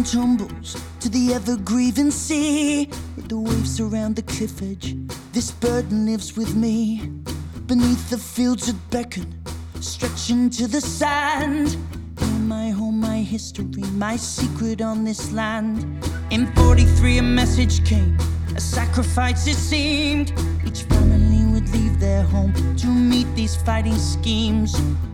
tumbles to the ever-grieving sea. With the waves surround the cliff edge, this burden lives with me. Beneath the fields that beckon, stretching to the sand. Near my home, my history, my secret on this land. In 43 a message came, a sacrifice it seemed. Each family would leave their home to meet these fighting schemes.